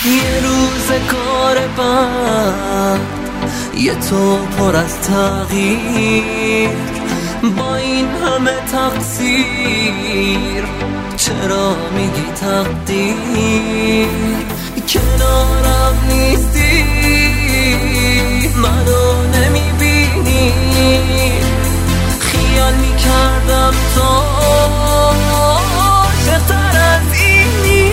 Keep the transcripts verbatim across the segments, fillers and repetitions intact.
یه روز کار بعد یه تو پر از تغییر، با این همه تقصیر چرا میگی تقدیر؟ کنارم نیستی، منو نمیبینی، خیال میکردم تو عاشق‌تر از اینی.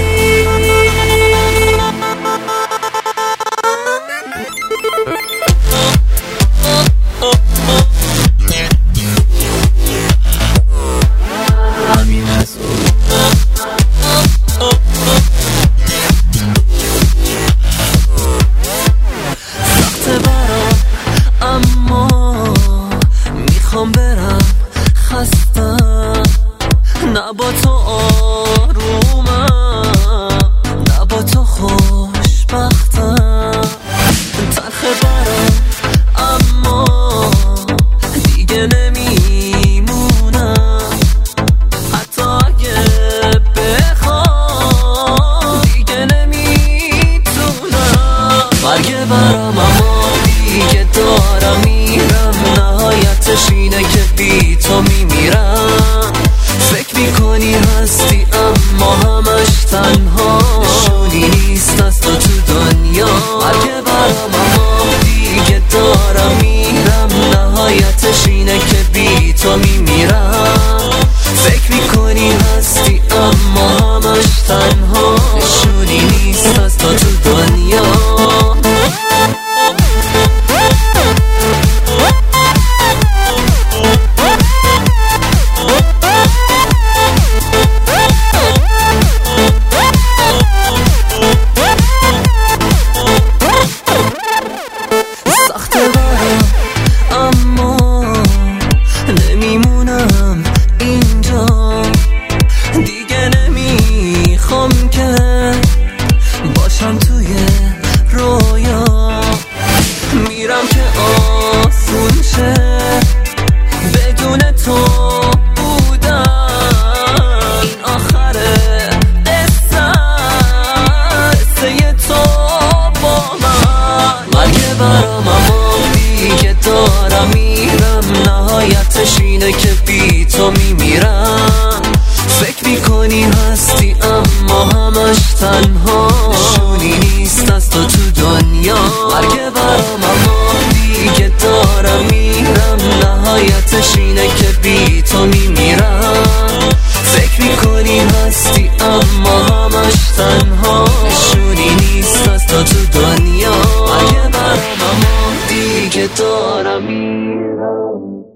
میخوام برم خستم، نه با تو آرومم، نه با تو خوشبختم. تلخه برم اما دیگه نمیمونم، حتی اگه بخوام دیگه نمیتونم. برگه برم اما دیگه دارم میرم، نهایتش اینه که بی تو میمیرم. فکر میکنی هستی اما همش تنها، نشونی نیست از تو تو دنیا. اگه برم اما دیگه دارم میرم، نهایتش اینه که بی تو میمیرم. فکر میکنی هستی اما همش تنها، نشونی نیست از تو تو دنیا. نمیمونم اینجا دیگه، نمیخوام که باشم توی رویا. میرم که آسون شه بدون تو بودم، این آخر قصه قصه تو با من. مرگه برام اما دیگه دارم میرم، نهایتش اینه که بی تو میمیرم. فکر میکنی هستی اما همش تنها، نشونی نیست از تو تو دنیا. مرگه برام اما دیگه دارم میرم، نهایتش اینه که بی تو میمیرم. فکر میکنی هستی اما همش تنها، نشونی نیست از تو تو دنیا. مرگه برام اما دیگه دارم میرم.